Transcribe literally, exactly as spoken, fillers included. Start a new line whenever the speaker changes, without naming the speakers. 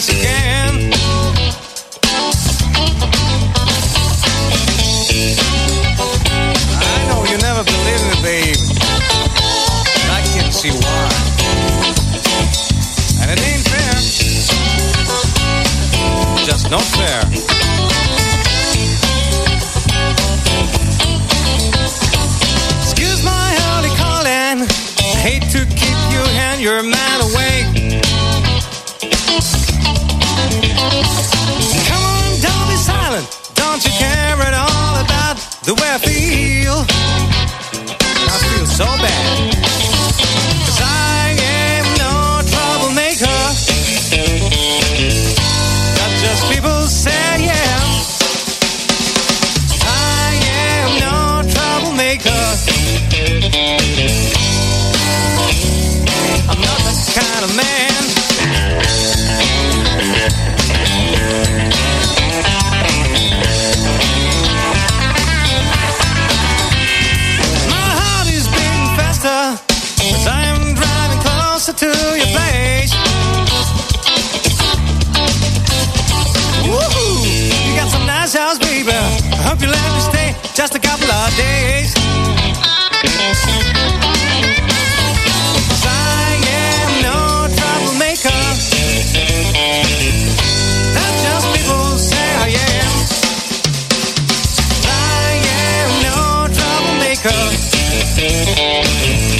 yes you can. I know you never believed me, babe. I can see why. And it ain't fair. Just not fair. Excuse my early calling. I hate to keep you and your man away. Come on, don't be silent. Don't you care at all about the way I feel? I feel so bad. 'Cause I am no troublemaker. That's just people say, yeah. I am no troublemaker. I'm not that kind of man. My heart is beating faster as I am driving closer to your place. Woohoo! You got some nice house, baby. I hope you let me stay just a couple of days. 'Cause I am no troublemaker. That's just people say I am. I am no troublemaker.